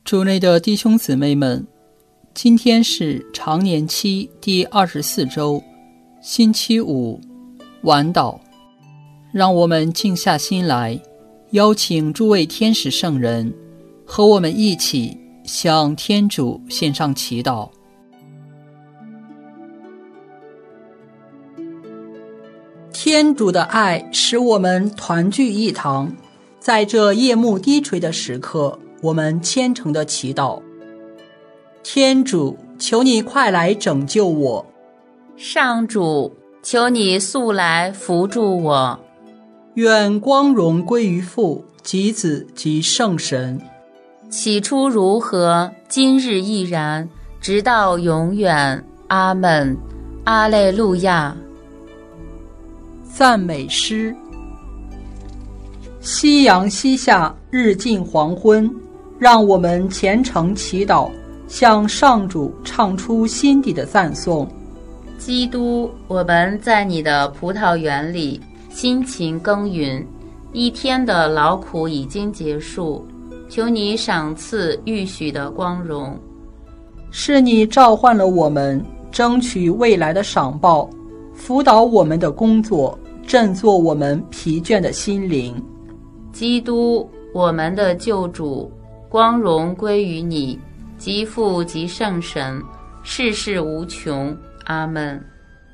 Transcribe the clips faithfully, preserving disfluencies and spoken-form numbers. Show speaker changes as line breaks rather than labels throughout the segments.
主内的弟兄姊妹们，今天是常年期第二十四周，星期五，晚祷。让我们静下心来，邀请诸位天使圣人和我们一起向天主献上祈祷。天主的爱使我们团聚一堂，在这夜幕低垂的时刻，我们虔诚的祈祷。天主，求你快来拯救我。
上主，求你速来扶助我。
愿光荣归于父及子及圣神。
起初如何，今日亦然，直到永远。阿们。阿肋路亚。
赞美诗。夕阳西下，日近黄昏，让我们虔诚祈祷，向上主唱出心底的赞颂。
基督，我们在你的葡萄园里辛勤耕耘，一天的劳苦已经结束，求你赏赐预许的光荣。
是你召唤了我们，争取未来的赏报，辅导我们的工作，振作我们疲倦的心灵。
基督，我们的救主，光荣归于你，即父即圣神，世世无穷。阿们。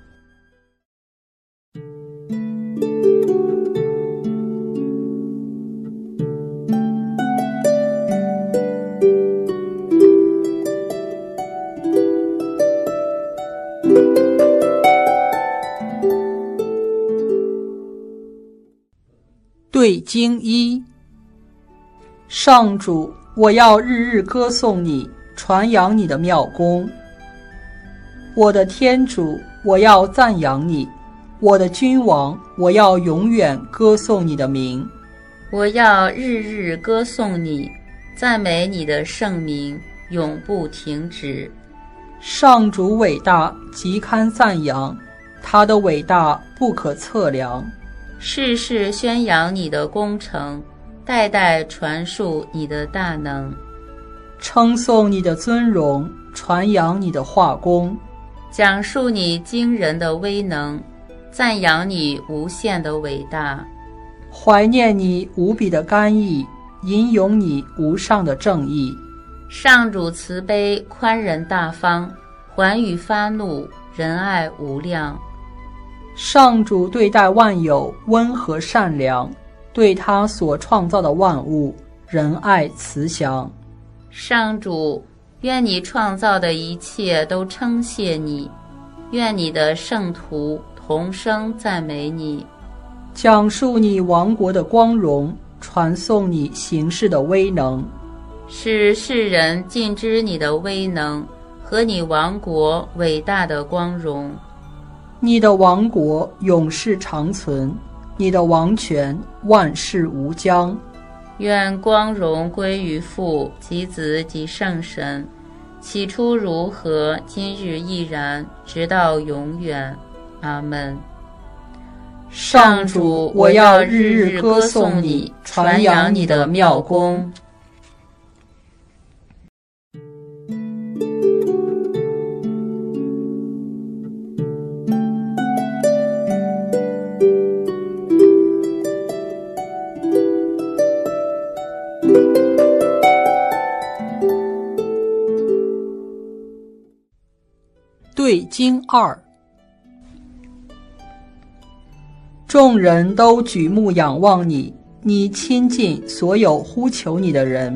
对经一。上主，我要日日歌颂你，传扬你的妙功。我的天主，我要赞扬你。我的君王，我要永远歌颂你的名。
我要日日歌颂你，赞美你的圣名，永不停止。
上主伟大，极堪赞扬，他的伟大不可测量。
世世宣扬你的工程，代代传述你的大能。
称颂你的尊荣，传扬你的化工，
讲述你惊人的威能，赞扬你无限的伟大。
怀念你无比的甘义，吟咏你无上的正义。
上主慈悲宽仁大方，还予发怒，仁爱无量。
上主对待万有温和善良，对他所创造的万物仁爱慈祥。
上主，愿你创造的一切都称谢你，愿你的圣徒同声赞美你。
讲述你王国的光荣，传颂你行事的威能，
使世人尽知你的威能和你王国伟大的光荣。
你的王国永世长存，你的王权万世无疆。
愿光荣归于父及子及圣神，起初如何，今日亦然，直到永远。阿们。
上主，我要日日歌颂你，传扬你的妙功。对经二。众人都举目仰望你，你亲近所有呼求你的人。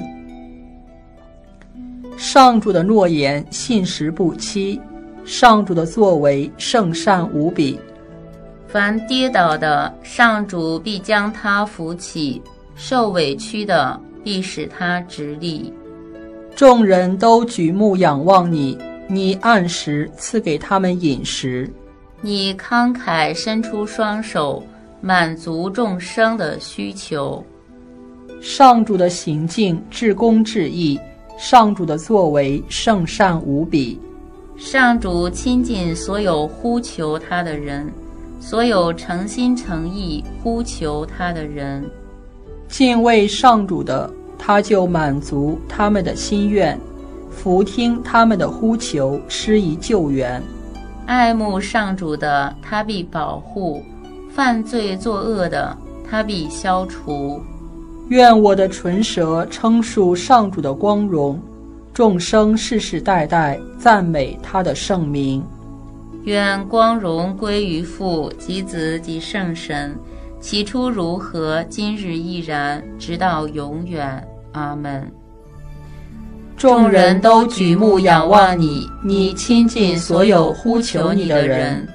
上主的诺言信实不欺，上主的作为圣善无比。
凡跌倒的，上主必将他扶起；受委屈的，必使他直立。
众人都举目仰望你，你按时赐给他们饮食。
你慷慨伸出双手，满足众生的需求。
上主的行径至公至义，上主的作为圣善无比。
上主亲近所有呼求他的人，所有诚心诚意呼求他的人。
敬畏上主的， 他就满足他们的心愿，俯听他们的呼求，施以救援。
爱慕上主的，他必保护；犯罪作恶的，他必消除。
愿我的唇舌称述上主的光荣，众生世世代代赞美他的圣名。
愿光荣归于父及子及圣神，起初如何，今日亦然，直到永远。阿们。众人都举目仰望你，你亲近所有呼求你的人。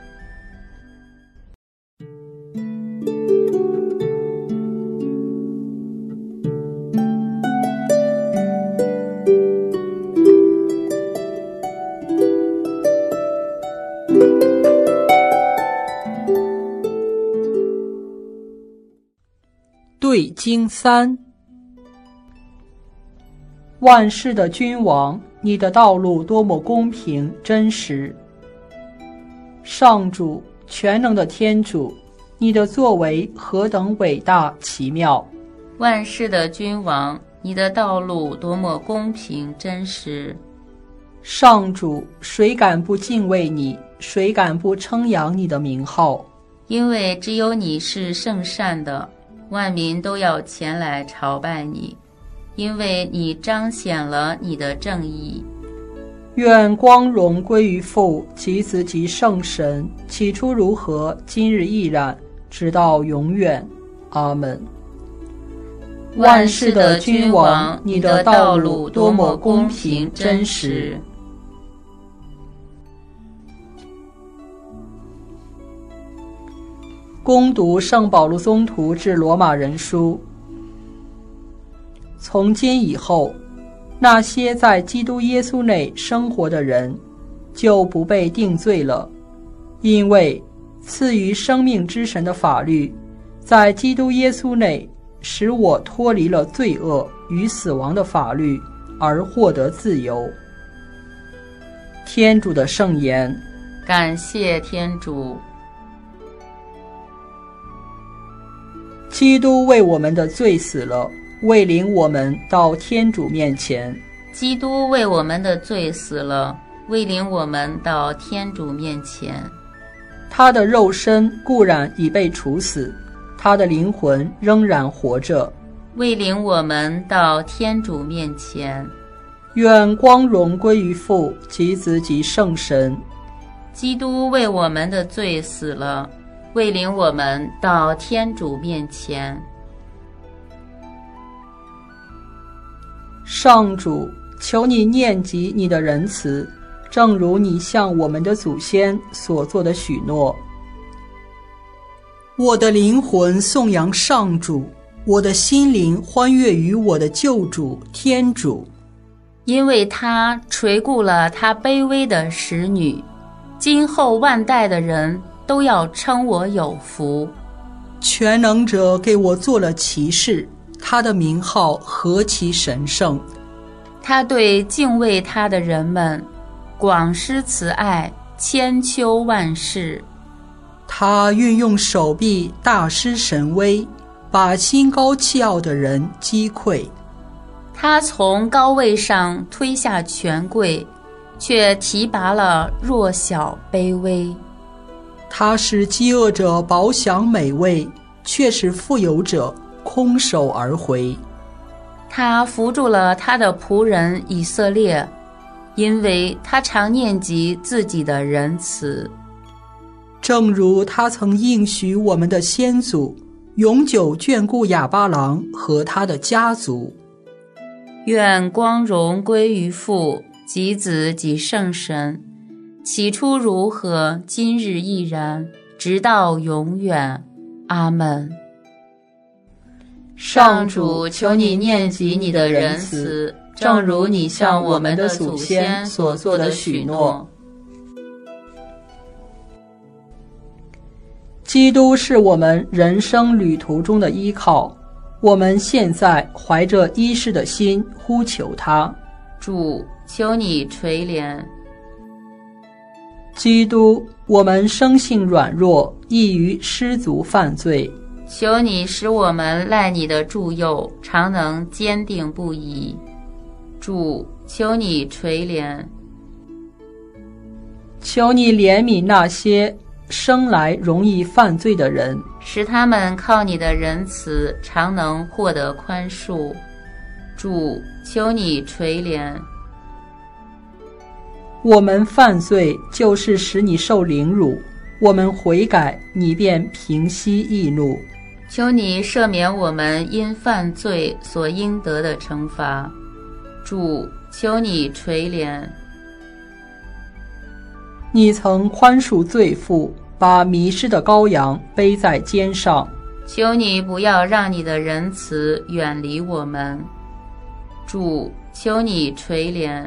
对经三。万世的君王，你的道路多么公平真实！上主，全能的天主，你的作为何等伟大奇妙！
万世的君王，你的道路多么公平真实！
上主，谁敢不敬畏你？谁敢不称扬你的名号？
因为只有你是圣善的，万民都要前来朝拜你，因为你彰显了你的正义。
愿光荣归于父及子及圣神，起初如何，今日亦然，直到永远。阿们。
万世的君王，你的道路多么公平真实！
恭读圣保禄宗徒致罗马人书。从今以后，那些在基督耶稣内生活的人，就不被定罪了，因为赐予生命之神的法律，在基督耶稣内使我脱离了罪恶与死亡的法律，而获得自由。天主的圣言。
感谢天主。
基督为我们的罪死了，为领我们到天主面前。
基督为我们的罪死了，为领我们到天主面前。
他的肉身固然已被处死，他的灵魂仍然活着，
为领我们到天主面前。
愿光荣归于父及子及圣神。
基督为我们的罪死了，为领我们到天主面前。
上主，求你念及你的仁慈，正如你向我们的祖先所做的许诺。我的灵魂颂扬上主，我的心灵欢悦于我的救主天主，
因为他垂顾了他卑微的使女，今后万代的人都要称我有福。
全能者给我做了骑士，他的名号何其神圣！
他对敬畏他的人们广施慈爱，千秋万世。
他运用手臂大施神威，把心高气傲的人击溃。
他从高位上推下权贵，却提拔了弱小卑微。
他使饥饿者饱享美味，却使富有者空手而回。
他扶助了他的仆人以色列，因为他常念及自己的仁慈。
正如他曾应许我们的先祖，永久眷顾亚巴郎和他的家族。
愿光荣归于父及子及圣神，起初如何，今日亦然，直到永远。阿们。上主，求你念及你的仁慈，正如你向我们的祖先所做的许诺。
基督是我们人生旅途中的依靠，我们现在怀着依恃的心呼求他。
主，求你垂怜。
基督，我们生性软弱，易于失足犯罪，
求你使我们赖你的助佑，常能坚定不移。主，求你垂怜。
求你怜悯那些生来容易犯罪的人，
使他们靠你的仁慈常能获得宽恕。主，求你垂怜。
我们犯罪就是使你受凌辱，我们悔改，你便平息义怒。
求你赦免我们因犯罪所应得的惩罚。主，求你垂怜。
你曾宽恕罪妇，把迷失的羔羊背在肩上。
求你不要让你的仁慈远离我们。主，求你垂怜。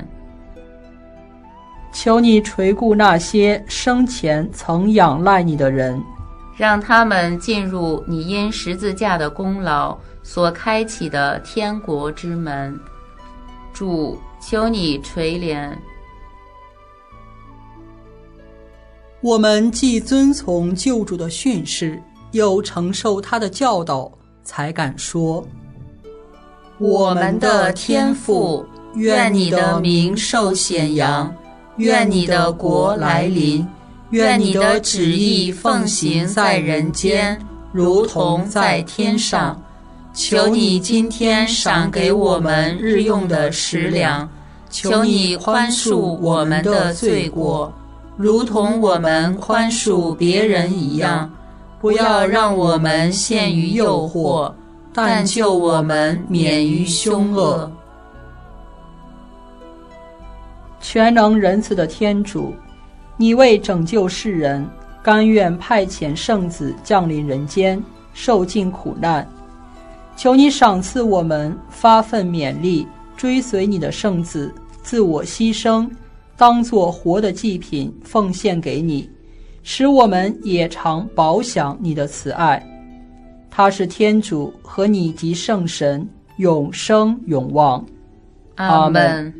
求你垂顾那些生前曾仰赖你的人，
让他们进入你因十字架的功劳所开启的天国之门。主，求你垂怜。
我们既遵从救主的训示，又承受他的教导，才敢说：
我们的天父，愿你的名受显扬，愿你的国来临，愿你的旨意奉行在人间，如同在天上。求你今天赏给我们日用的食粮，求你宽恕我们的罪过，如同我们宽恕别人一样。不要让我们陷于诱惑，但救我们免于凶恶。
全能仁慈的天主，你为拯救世人，甘愿派遣圣子降临人间，受尽苦难。求你赏赐我们发奋勉励，追随你的圣子，自我牺牲，当作活的祭品奉献给你，使我们也常饱享你的慈爱。他是天主，和你及圣神永生永望。
阿们。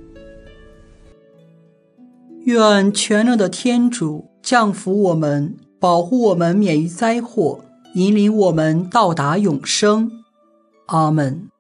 愿全能的天主降福我们，保护我们免于灾祸，引领我们到达永生。阿们。